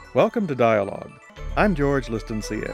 Welcome to Dialogue. I'm George Liston, CA.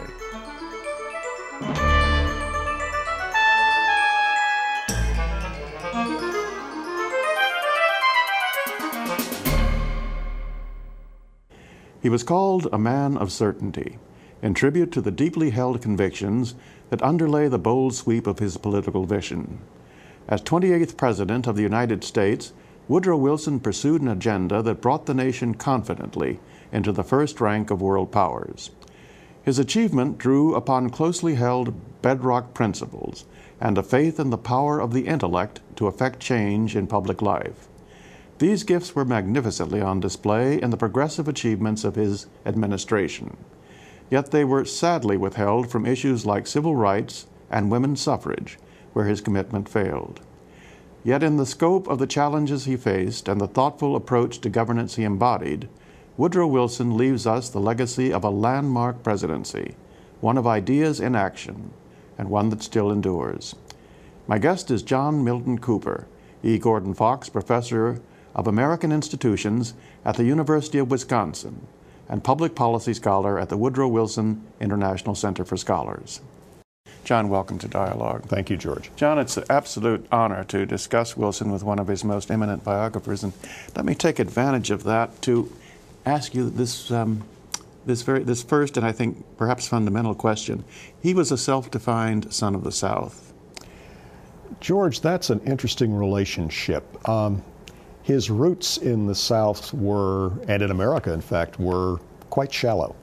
He was called a man of certainty, in tribute to the deeply held convictions that underlay the bold sweep of his political vision. As 28th President of the United States, Woodrow Wilson pursued an agenda that brought the nation confidently into the first rank of world powers. His achievement drew upon closely held bedrock principles and a faith in the power of the intellect to effect change in public life. These gifts were magnificently on display in the progressive achievements of his administration. Yet they were sadly withheld from issues like civil rights and women's suffrage, where his commitment failed. Yet in the scope of the challenges he faced and the thoughtful approach to governance he embodied, Woodrow Wilson leaves us the legacy of a landmark presidency, one of ideas in action, and one that still endures. My guest is John Milton Cooper, E. Gordon Fox Professor of American Institutions at the University of Wisconsin and Public Policy Scholar at the Woodrow Wilson International Center for Scholars. John, welcome to Dialogue. Thank you, George. John, it's an absolute honor to discuss Wilson with one of his most eminent biographers, and let me take advantage of that to ask you this first and I think perhaps fundamental question. He was a self-defined son of the South. George, that's an interesting relationship. His roots in the South were, and in America, in fact, were quite shallow.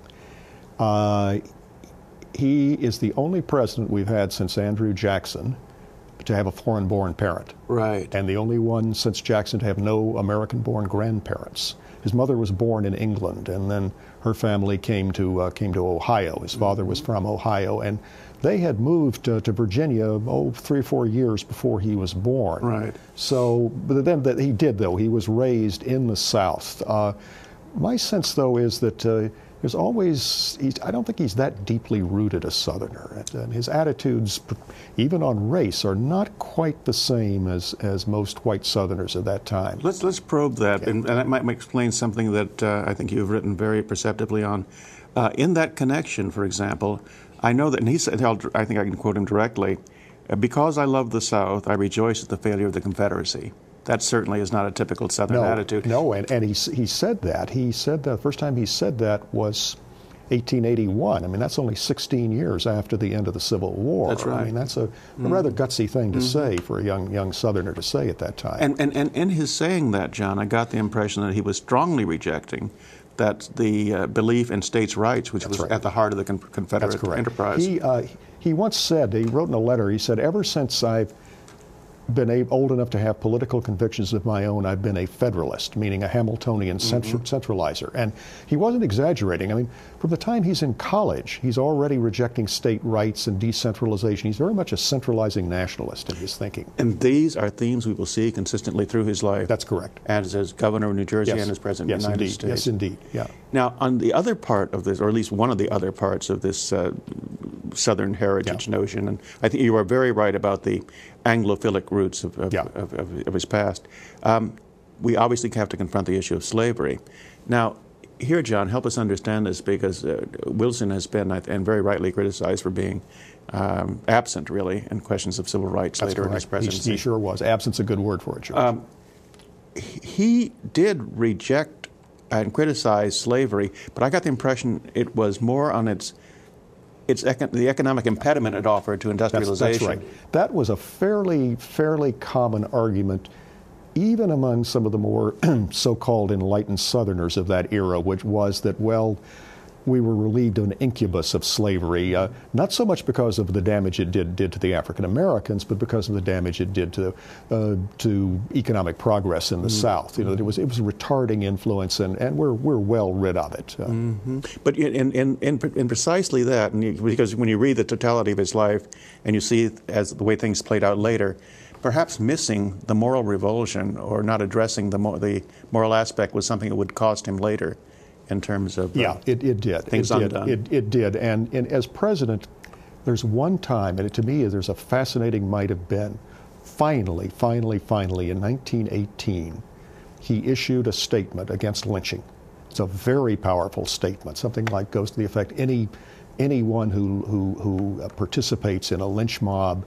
He is the only president we've had since Andrew Jackson to have a foreign-born parent. Right. And the only one since Jackson to have no American-born grandparents. His mother was born in England, and then her family came to Ohio. His father was from Ohio, and they had moved to Virginia 3 or 4 years before he was born. Right. So, but then that he did, though. He was raised in the South. My sense, though, is that there's always, I don't think he's that deeply rooted a Southerner. And his attitudes, even on race, are not quite the same as most white Southerners at that time. Let's probe that, and that might explain something that I think you've written very perceptively on. In that connection, for example, I know that, and he said, I think I can quote him directly, because I love the South, I rejoice at the failure of the Confederacy. That certainly is not a typical Southern attitude. No, and he said that. He said that the first time he said that was 1881. I mean, that's only 16 years after the end of the Civil War. That's right. I mean, that's a rather gutsy thing to say for a young Southerner to say at that time. And in his saying that, John, I got the impression that he was strongly rejecting that the belief in states' rights, which was at the heart of the Confederate enterprise. He once said, he wrote in a letter, he said, ever since I've been old enough to have political convictions of my own, I've been a Federalist, meaning a Hamiltonian centralizer. And he wasn't exaggerating. I mean, from the time he's in college, he's already rejecting state rights and decentralization. He's very much a centralizing nationalist in his thinking. And these are themes we will see consistently through his life. That's correct. As governor of New Jersey and as president of the United States. Yes, indeed. Yeah. Now, on the other part of this, or at least one of the other parts of this Southern heritage notion, and I think you are very right about the Anglophilic roots of his past. We obviously have to confront the issue of slavery. Now, here, John, help us understand this, because Wilson has been, and very rightly, criticized for being absent, really, in questions of civil rights later in his presidency. He sure was. Absent's a good word for it, George. He did reject and criticize slavery, but I got the impression it was more on the economic impediment it offered to industrialization. That's right. That was a fairly common argument, even among some of the more so-called enlightened Southerners of that era, which was that, well, we were relieved of an incubus of slavery, not so much because of the damage it did to the African Americans, but because of the damage it did to economic progress in the South. You know, it was a retarding influence, and we're well rid of it. But in precisely that, because when you read the totality of his life and you see as the way things played out later, perhaps missing the moral revulsion or not addressing the moral aspect was something that would cost him later. In terms of it did. Things undone. It did. And as president, there's one time, and to me there's a fascinating might have been, finally, in 1918, he issued a statement against lynching. It's a very powerful statement. Something like goes to the effect, anyone who participates in a lynch mob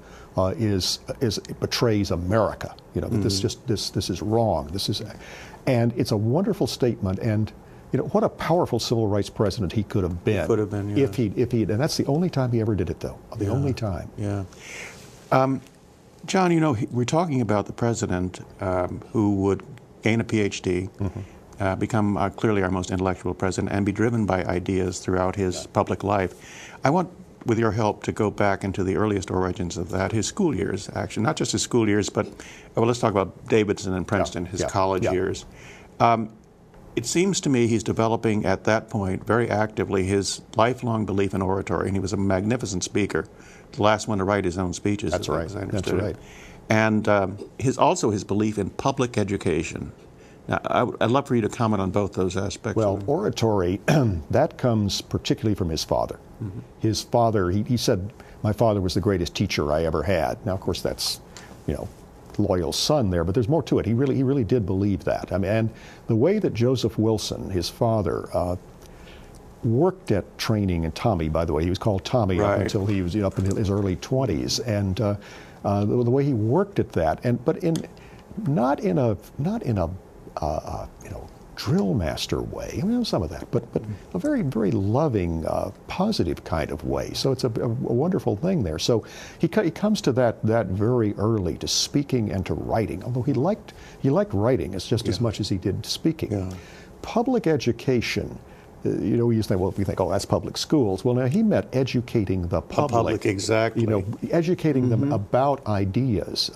betrays America. You know, that this is wrong. And it's a wonderful statement. And you know, what a powerful civil rights president he could have been. Could have been, yeah. If he, and that's the only time he ever did it, though. The only time. Yeah. John, you know, we're talking about the president who would gain a PhD, become clearly our most intellectual president, and be driven by ideas throughout his public life. I want, with your help, to go back into the earliest origins of that, his school years, actually. Not just his school years, but, well, let's talk about Davidson and Princeton, his college years. It seems to me he's developing at that point very actively his lifelong belief in oratory, and he was a magnificent speaker, the last one to write his own speeches. That's right. As I understood That's right. it. And also his belief in public education. Now, I'd love for you to comment on both those aspects. Well, oratory, that comes particularly from his father. His father, he said, my father was the greatest teacher I ever had. Now, of course, that's, you know, loyal son there, but there's more to it. He really did believe that. I mean, and the way that Joseph Wilson, his father, worked at training, and Tommy, by the way, he was called Tommy up until he was up in his early 20s, and the way he worked at that, but not in a you know, drill master way. I mean, some of that, but a very, very loving, positive kind of way. So it's a wonderful thing there. So he comes to that very early, to speaking and to writing. Although he liked writing as just as much as he did speaking. Yeah. Public education. You know, we used to think, well, we think, oh, that's public schools. Well, now he meant educating the public. Exactly. You know, educating them about ideas.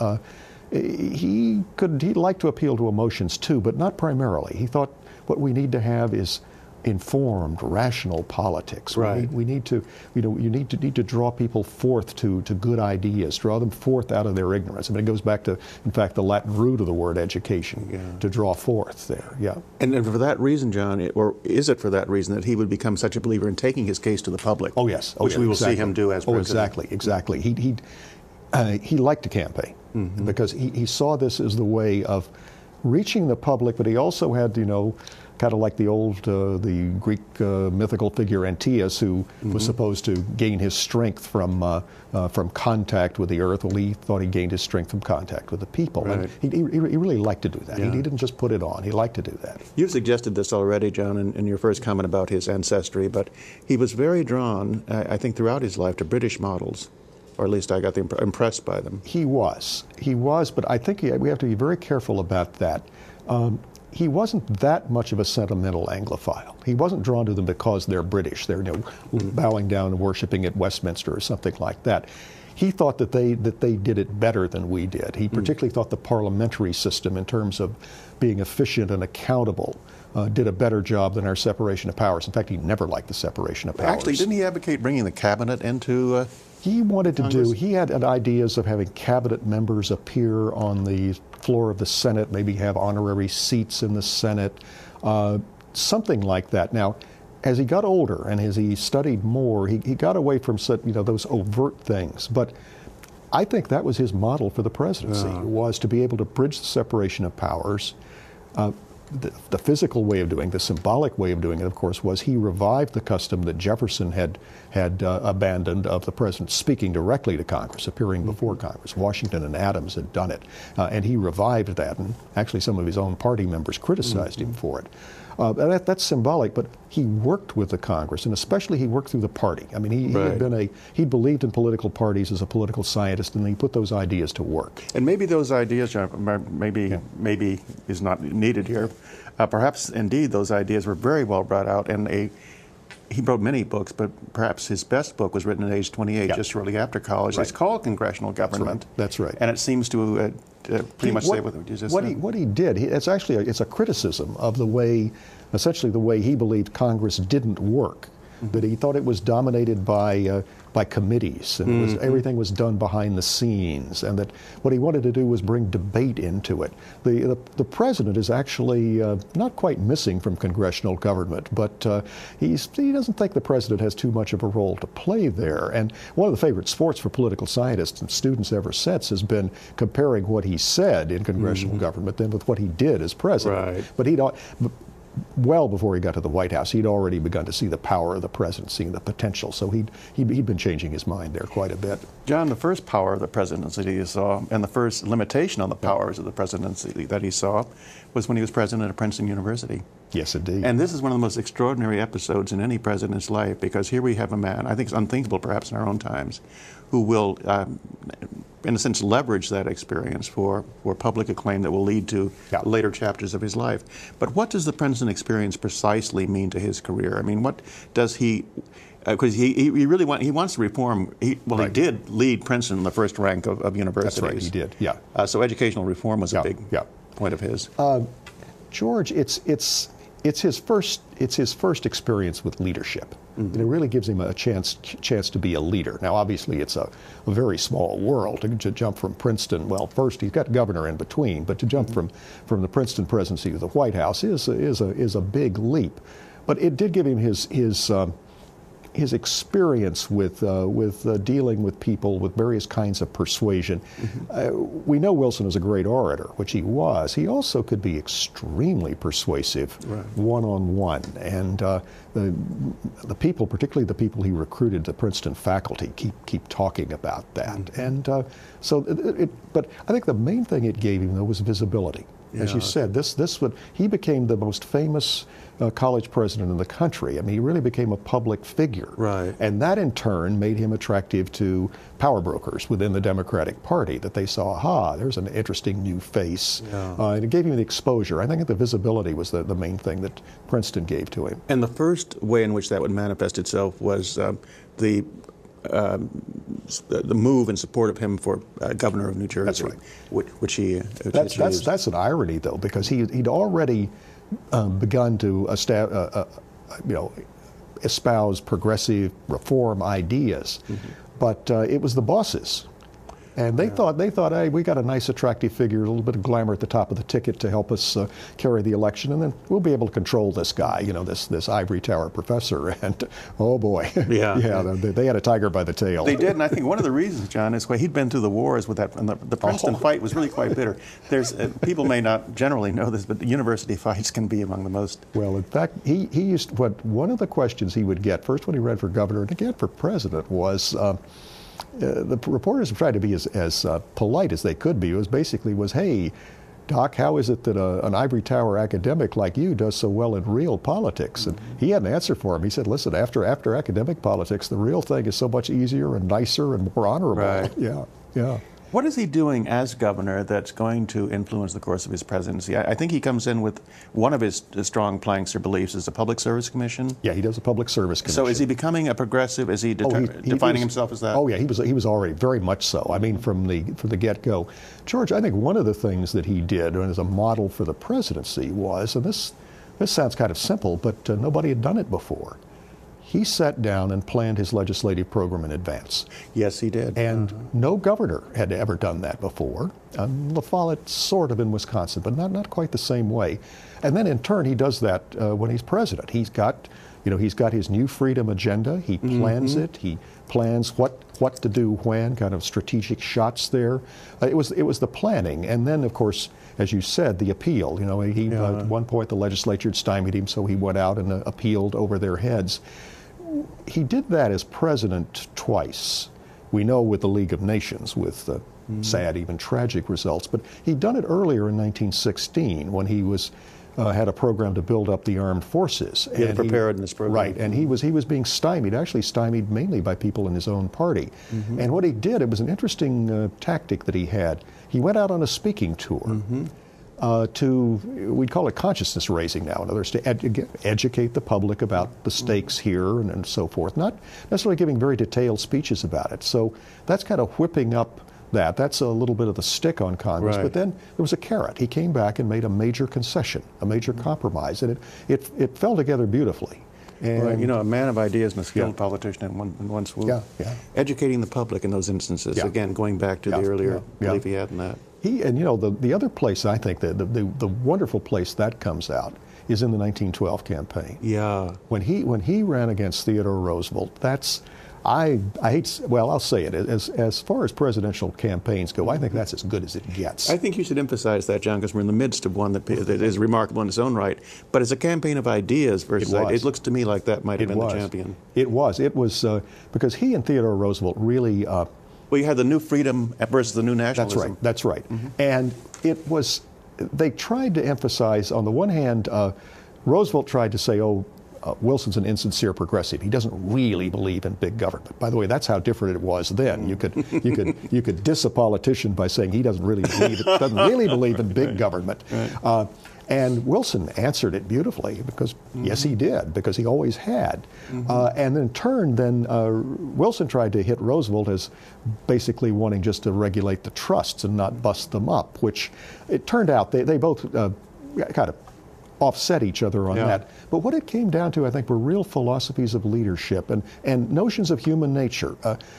He liked to appeal to emotions too, but not primarily. He thought what we need to have is informed, rational politics. Right. We need to, you know, you need to draw people forth to good ideas, draw them forth out of their ignorance. I mean, it goes back to, in fact, the Latin root of the word education, to draw forth there. Yeah. And for that reason, John, or is it for that reason that he would become such a believer in taking his case to the public? Oh yes. Which we will see him do as president. Oh, exactly. He liked to campaign because he saw this as the way of reaching the public, but he also had, you know, kind of like the Greek mythical figure Antaeus, who was supposed to gain his strength from contact with the earth. Well, he thought he gained his strength from contact with the people. Right. And he really liked to do that. He didn't just put it on. He liked to do that. You've suggested this already, John, in your first comment about his ancestry, but he was very drawn, I think, throughout his life to British models. Or at least I got impressed by them. He was, but I think we have to be very careful about that. He wasn't that much of a sentimental Anglophile. He wasn't drawn to them because they're British. They're, you know, bowing down and worshiping at Westminster or something like that. He thought that they did it better than we did. He particularly thought the parliamentary system, in terms of being efficient and accountable, did a better job than our separation of powers. In fact, he never liked the separation of powers. Actually, didn't he advocate bringing the cabinet into He wanted to Congress? he had ideas of having cabinet members appear on the floor of the Senate, maybe have honorary seats in the Senate, something like that. Now, as he got older and as he studied more, he got away from, you know, those overt things. But I think that was his model for the presidency, was to be able to bridge the separation of powers. The physical way of doing, the symbolic way of doing it, of course, was he revived the custom that Jefferson had abandoned of the president speaking directly to Congress, appearing before Congress. Washington and Adams had done it, and he revived that, and actually some of his own party members criticized him for it. That's symbolic, but he worked with the Congress, and especially he worked through the party. I mean, he believed in political parties as a political scientist, and he put those ideas to work. And maybe those ideas, John, maybe is not needed here. Perhaps indeed those ideas were very well brought out, and he wrote many books, but perhaps his best book was written at age 28, just shortly after college. Right. It's called Congressional Government. That's right. And it seems to pretty much say what you just said. What he did, it's a criticism of the way, essentially the way he believed Congress didn't work. That he thought it was dominated by committees, and everything was done behind the scenes, and that what he wanted to do was bring debate into it. The president is actually not quite missing from congressional government, but he doesn't think the president has too much of a role to play there. And one of the favorite sports for political scientists and students ever since has been comparing what he said in congressional government then with what he did as president. Right. But well before he got to the White House, he'd already begun to see the power of the presidency and the potential. So he'd been changing his mind there quite a bit. John, the first power of the presidency that he saw, and the first limitation on the powers of the presidency that he saw, was when he was president of Princeton University. Yes, indeed. And this is one of the most extraordinary episodes in any president's life, because here we have a man, I think it's unthinkable perhaps in our own times, who will, in a sense, leverage that experience for public acclaim that will lead to later chapters of his life. But what does the Princeton experience precisely mean to his career? I mean, what does he, because he really wants to reform, he did lead Princeton in the first rank of universities. That's right, he did, yeah. So educational reform was a big point of his. George, it's his first experience with leadership. And it really gives him a chance to be a leader. Now, obviously, it's a very small world to jump from Princeton. Well, first he's got governor in between, but to jump from the Princeton presidency to the White House is a big leap. But it did give him his experience with dealing with people with various kinds of persuasion. We know Wilson is a great orator, which he was. He also could be extremely persuasive one-on-one. And the people, particularly the people he recruited to Princeton faculty, keep talking about that. And but I think the main thing it gave him, though, was visibility. As you said, he became the most famous college president in the country. I mean, he really became a public figure. Right. And that, in turn, made him attractive to power brokers within the Democratic Party, that they saw, aha, there's an interesting new face. And it gave him the exposure. I think the visibility was the main thing that Princeton gave to him. And the first way in which that would manifest itself was the move in support of him for governor of New Jersey. That's right. Which he that's an irony, though, because he'd already begun to espouse progressive reform ideas, but it was the bosses. And they thought, hey, we got a nice, attractive figure, a little bit of glamour at the top of the ticket to help us carry the election, and then we'll be able to control this guy, this ivory tower professor. And oh boy, they had a tiger by the tail. They did, and I think one of the reasons, John, is he'd been through the wars with that, and the Princeton fight was really quite bitter. There's people may not generally know this, but the university fights can be among the most. Well, in fact, he used one of the questions he would get first when he ran for governor and again for president was. The reporters tried to be as polite as they could be. It was, hey, Doc, how is it that an ivory tower academic like you does so well in real politics? And he had an answer for him. He said, listen, after academic politics, the real thing is so much easier and nicer and more honorable. Right. Yeah. What is he doing as governor that's going to influence the course of his presidency? I think he comes in with one of his strong planks or beliefs is the Public Service Commission. Yeah, he does a Public Service Commission. So is he becoming a progressive? Is he defining himself as that? Oh, yeah, he was already very much so. I mean, from the get-go. George, I think one of the things that he did as a model for the presidency was, and this sounds kind of simple, but nobody had done it before. He sat down and planned his legislative program in advance. Yes, he did. And no governor had ever done that before. La Follette sort of in Wisconsin, but not quite the same way. And then in turn, he does that when he's president. He's got his New Freedom agenda. He plans it. He plans what to do when, kind of strategic shots there. It was the planning, and then of course, as you said, the appeal. At one point the legislature had stymied him, so he went out and appealed over their heads. He did that as president twice. We know with the League of Nations, with sad, even tragic results. But he'd done it earlier in 1916 when he had a program to build up the armed forces. He had a preparedness program. Right, and he was being stymied, actually stymied mainly by people in his own party. And what he did, it was an interesting tactic that he had. He went out on a speaking tour. We'd call it consciousness raising now, in other words, to educate the public about the stakes here and so forth, not necessarily giving very detailed speeches about it. So that's kind of whipping up that. That's a little bit of the stick on Congress. Right. But then there was a carrot. He came back and made a major concession, a major compromise, and it fell together beautifully. And, a man of ideas and a skilled politician in one swoop. Educating the public in those instances, again, going back to the earlier belief he had in that. The other place, I think, the wonderful place that comes out is in the 1912 campaign. Yeah. When he ran against Theodore Roosevelt, I hate, well, I'll say it. As far as presidential campaigns go, I think that's as good as it gets. I think you should emphasize that, John, because we're in the midst of one that is remarkable in its own right. But as a campaign of ideas versus it looks to me like that might have been the champion. It was because he and Theodore Roosevelt really. Well, you had the new freedom versus the new nationalism. That's right. And it was. They tried to emphasize, on the one hand, Roosevelt tried to say, Wilson's an insincere progressive. He doesn't really believe in big government. By the way, that's how different it was then. You could diss a politician by saying he doesn't really believe in big government. And Wilson answered it beautifully because yes, he did, because he always had. And in turn, Wilson tried to hit Roosevelt as basically wanting just to regulate the trusts and not bust them up, which it turned out they both kind of offset each other on that. But what it came down to, I think, were real philosophies of leadership and notions of human nature.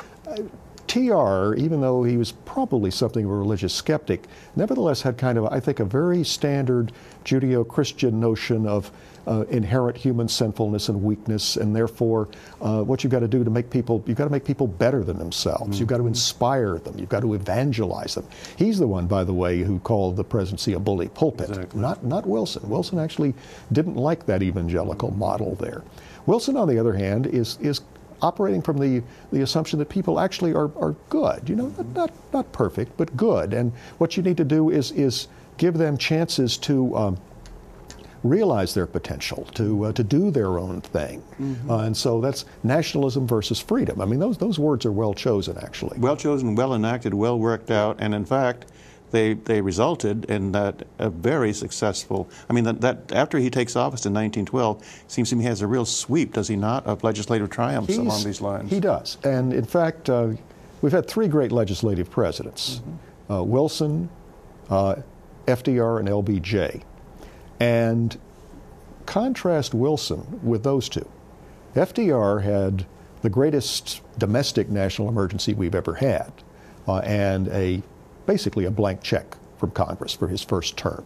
TR, even though he was probably something of a religious skeptic, nevertheless had kind of, I think, a very standard Judeo-Christian notion of inherent human sinfulness and weakness, and therefore what you've got to do to make people, you've got to make people better than themselves. You've got to inspire them. You've got to evangelize them. He's the one, by the way, who called the presidency a bully pulpit, not Wilson. Wilson actually didn't like that evangelical model there. Wilson, on the other hand, is operating from the assumption that people actually are good, not perfect, but good. And what you need to do is give them chances to realize their potential, to do their own thing. And so that's nationalism versus freedom. I mean, those words are well chosen, actually. Well chosen, well enacted, well worked out, and in fact, they resulted in that a very successful. I mean, that after he takes office in 1912, it seems to me he has a real sweep, does he not, of legislative triumphs along these lines? He does, and in fact, we've had three great legislative presidents: Wilson, FDR, and LBJ. And contrast Wilson with those two. FDR had the greatest domestic national emergency we've ever had, and basically a blank check from Congress for his first term.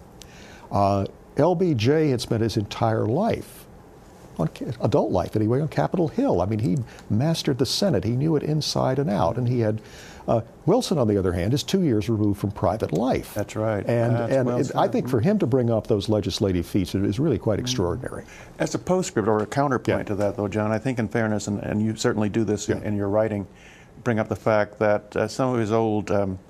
LBJ had spent his entire life, adult life anyway, on Capitol Hill. I mean, he mastered the Senate. He knew it inside and out. And he had, Wilson, on the other hand, is 2 years removed from private life. That's right. And I think for him to bring off those legislative feats is really quite extraordinary. As a postscript or a counterpoint to that, though, John, I think in fairness, and you certainly do this in your writing, bring up the fact that some of his old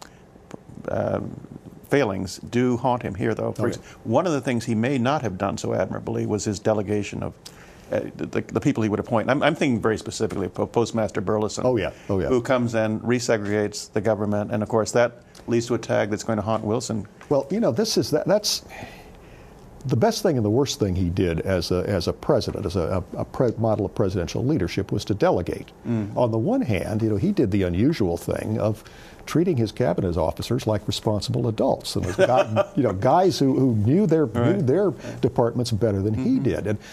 failings do haunt him here, though. One of the things he may not have done so admirably was his delegation of the people he would appoint. I'm thinking very specifically of Postmaster Burleson, who comes and resegregates the government, and of course that leads to a tag that's going to haunt Wilson. Well, that's the best thing and the worst thing he did as a president, as a model of presidential leadership, was to delegate. On the one hand, he did the unusual thing of treating his cabinet officers like responsible adults, and guys who knew their departments better than he did. And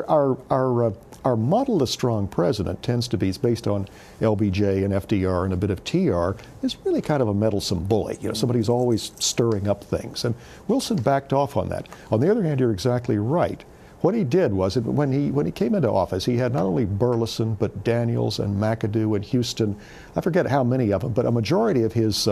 our model of strong president tends to be based on LBJ and FDR and a bit of TR, is really kind of a meddlesome bully. Somebody who's always stirring up things. And Wilson backed off on that. On the other hand, you're exactly right. What he did was, when he came into office, he had not only Burleson, but Daniels and McAdoo and Houston. I forget how many of them, but a majority of his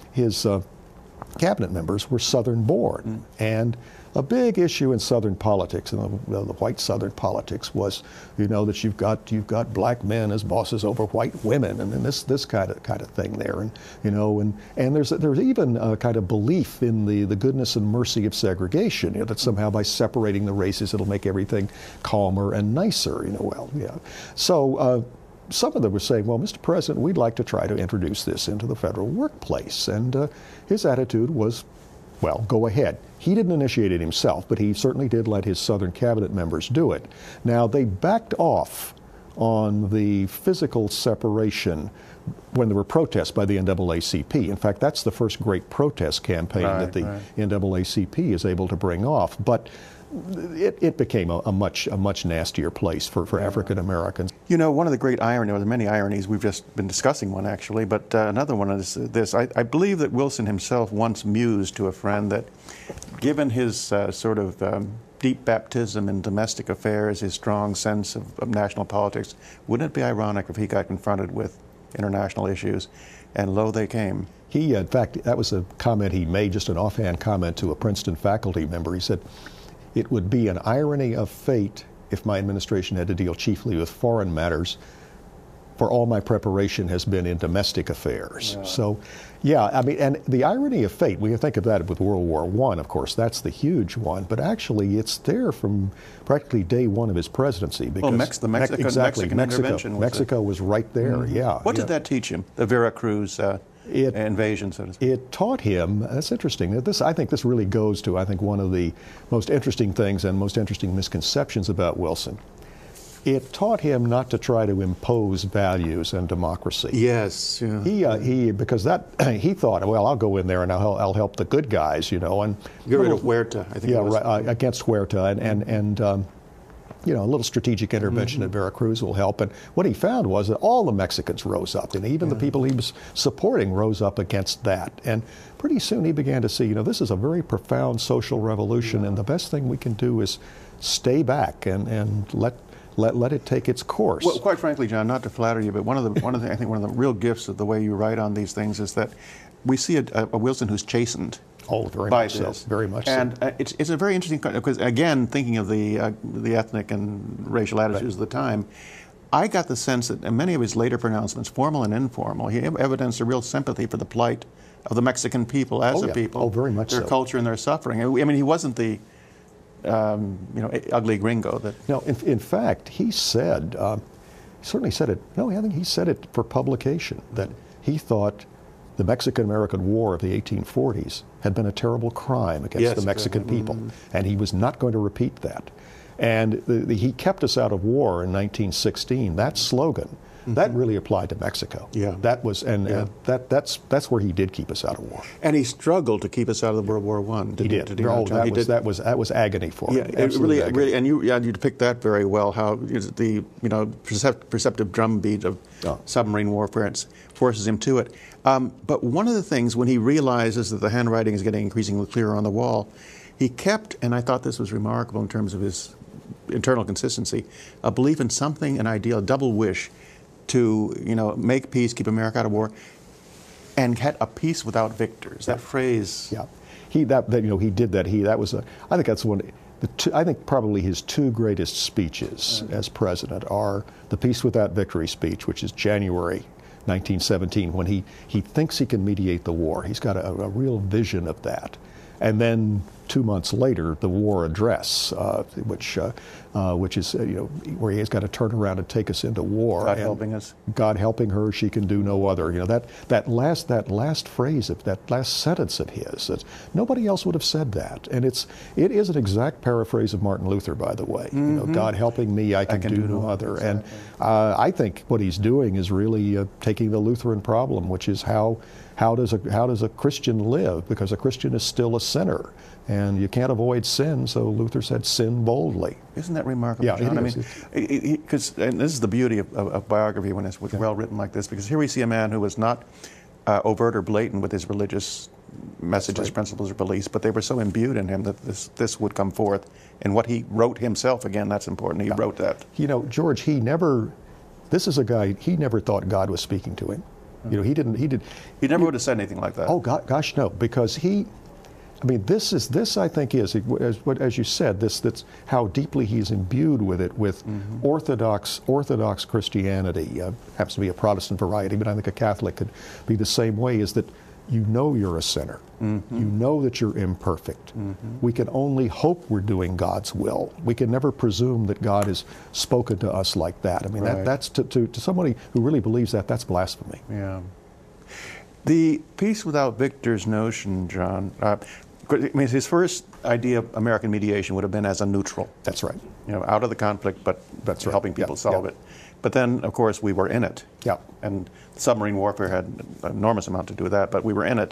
cabinet members were Southern born. And a big issue in Southern politics, and the white Southern politics, was that you've got black men as bosses over white women, and this kind of thing there, and there's even a kind of belief in the goodness and mercy of segregation, that somehow by separating the races it'll make everything calmer and nicer. So some of them were saying, well, Mr. President, we'd like to try to introduce this into the federal workplace, and his attitude was, well, go ahead. He didn't initiate it himself, but he certainly did let his Southern cabinet members do it. Now, they backed off on the physical separation when there were protests by the NAACP. In fact, that's the first great protest campaign that the NAACP is able to bring off. But it became a much nastier place for African Americans. One of the great ironies, there are many ironies, we've just been discussing one actually, but another one is this. I believe that Wilson himself once mused to a friend that given his sort of deep baptism in domestic affairs, his strong sense of national politics, wouldn't it be ironic if he got confronted with international issues, and lo, they came? He, in fact, that was a comment he made, just an offhand comment to a Princeton faculty member. He said, "It would be an irony of fate if my administration had to deal chiefly with foreign matters, for all my preparation has been in domestic affairs." Yeah. So, yeah, I mean, and the irony of fate, we can think of that with World War I, of course, that's the huge one, but actually it's there from practically day one of his presidency. Because the Mexican intervention. Mexico was right there, yeah. What did that teach him, the Veracruz invasion, so to speak? It taught him, that's interesting, I think this really goes to, one of the most interesting things and most interesting misconceptions about Wilson. It taught him not to try to impose values and democracy. Yes. Yeah. Because he thought, well, I'll go in there and I'll help the good guys, and get rid of Huerta, I think. Yeah, right, against Huerta, and a little strategic intervention at Veracruz will help. And what he found was that all the Mexicans rose up, and even the people he was supporting rose up against that. And pretty soon he began to see, this is a very profound social revolution, and the best thing we can do is stay back and let it take its course. Well, quite frankly, John, not to flatter you, but one of the real gifts of the way you write on these things is that we see a Wilson who's chastened. Oh, very much so. Very much so. And it's a very interesting, because again, thinking of the ethnic and racial attitudes of the time, I got the sense that in many of his later pronouncements, formal and informal, he evidenced a real sympathy for the plight of the Mexican people as a people. Oh, very much their culture and their suffering. I mean, he wasn't the ugly gringo that. No, in fact, he said, certainly said it. No, I think he said it for publication that he thought the Mexican-American War of the 1840s had been a terrible crime against the Mexican people, and he was not going to repeat that. And he kept us out of war in 1916. That slogan, that really applied to Mexico. Yeah. That was, that's where he did keep us out of war. And he struggled to keep us out of the World War I. He did. That was agony for him. Yeah, really, and you depict that very well. How the perceptive drumbeat of submarine warfare forces him to it. But one of the things, when he realizes that the handwriting is getting increasingly clearer on the wall, he kept, and I thought this was remarkable in terms of his internal consistency, a belief in something, an ideal, a double wish to make peace, keep America out of war, and get a peace without victors. That phrase. Yeah, he did that. That was I think that's one. I think probably his two greatest speeches as president are the Peace Without Victory speech, which is January 1917, when he thinks he can mediate the war. He's got a real vision of that. And then 2 months later, the war address, which is where he has got to turn around and take us into war. God helping us. God helping her, she can do no other. That last phrase of that last sentence of his, nobody else would have said that. And it is an exact paraphrase of Martin Luther, by the way. God helping me, I can do no other. Exactly. And I think what he's doing is really taking the Lutheran problem, which is how does a Christian live? Because a Christian is still a sinner, and you can't avoid sin. So Luther said, "Sin boldly." Isn't that remarkable, Yeah, John? it is. And this is the beauty of biography when it's well written like this. Because here we see a man who was not overt or blatant with his religious messages, principles, or beliefs, but they were so imbued in him that this would come forth. And what he wrote himself, again, that's important. He wrote that. George, this is a guy. He never thought God was speaking to him. He never would have said anything like that. Oh, gosh, no, because this I think is, as you said, that's how deeply he's imbued with it, with Orthodox Christianity. Happens to be a Protestant variety, but I think a Catholic could be the same way, is that you're a sinner. You know that you're imperfect. We can only hope we're doing God's will. We can never presume that God has spoken to us like that. That's to somebody who really believes that's blasphemy. Yeah. The peace without victors notion, John, his first idea of American mediation would have been as a neutral. That's right. Out of the conflict, but helping people solve it. But then, of course, we were in it. Yeah. And submarine warfare had an enormous amount to do with that, but we were in it.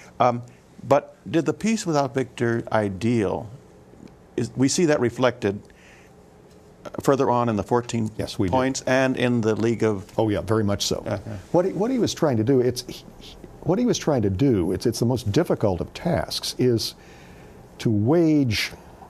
But did the peace without victor ideal, we see that reflected further on in the 14 points and in the League of... Oh, yeah, very much so. What he was trying to do, it's the most difficult of tasks, is to wage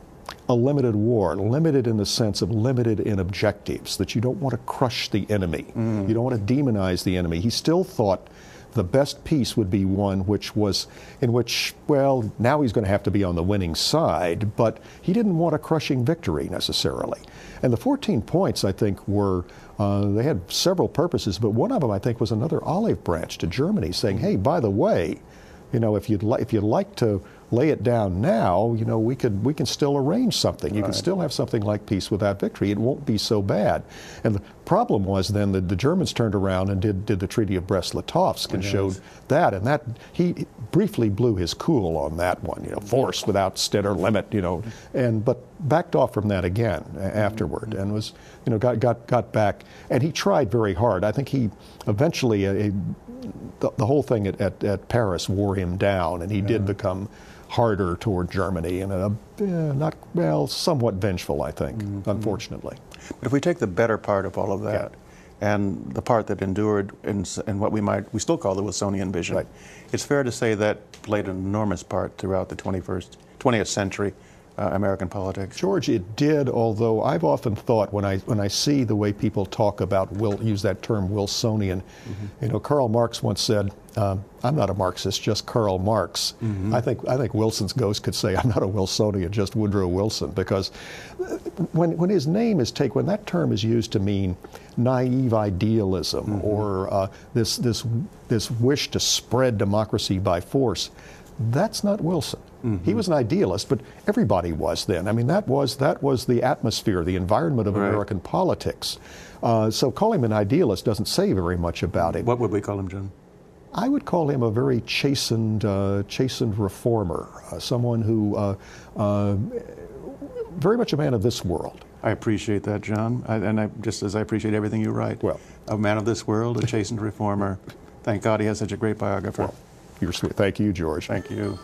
a limited war, limited in the sense of limited in objectives, that you don't want to crush the enemy. You don't want to demonize the enemy. He still thought the best peace would be one in which, well, now he's going to have to be on the winning side, but he didn't want a crushing victory necessarily. And the 14 points, I think, were, they had several purposes, but one of them, I think, was another olive branch to Germany, saying, hey, by the way, if you'd like to lay it down now, we can still arrange something. You can still have something like peace without victory. It won't be so bad. And the problem was then that the Germans turned around and did the Treaty of Brest-Litovsk and showed that, and that he briefly blew his cool on that one. Force without stead or limit. But backed off from that again afterward, and was got back. And he tried very hard. I think he eventually the whole thing at Paris wore him down, and he did become harder toward Germany and somewhat vengeful, I think, unfortunately. But if we take the better part of all of that, and the part that endured in what we still call the Wilsonian vision, it's fair to say that played an enormous part throughout the 20th century American politics. George, it did, although I've often thought when I see the way people talk about, use that term Wilsonian, Karl Marx once said, I'm not a Marxist, just Karl Marx. I think Wilson's ghost could say, I'm not a Wilsonian, just Woodrow Wilson, because when his name is taken, when that term is used to mean naive idealism or this wish to spread democracy by force, that's not Wilson. He was an idealist, but everybody was then. I mean, that was the atmosphere, the environment of American politics. So calling him an idealist doesn't say very much about him. What would we call him, John? I would call him a very chastened reformer, someone who very much a man of this world. I appreciate that, John, just as I appreciate everything you write. Well, a man of this world, a chastened reformer. Thank God he has such a great biographer. Well, you're sweet. Thank you, George. Thank you.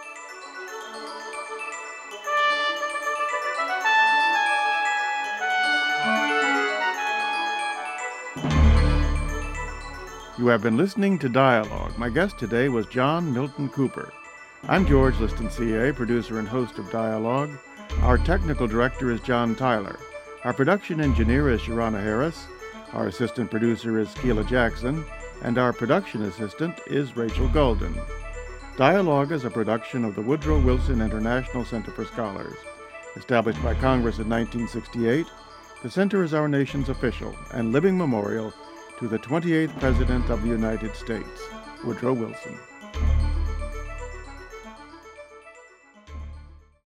You have been listening to Dialogue. My guest today was John Milton Cooper. I'm George Liston, CA, producer and host of Dialogue. Our technical director is John Tyler. Our production engineer is Sharana Harris. Our assistant producer is Keila Jackson. And our production assistant is Rachel Golden. Dialogue is a production of the Woodrow Wilson International Center for Scholars. Established by Congress in 1968, the center is our nation's official and living memorial to the 28th President of the United States, Woodrow Wilson.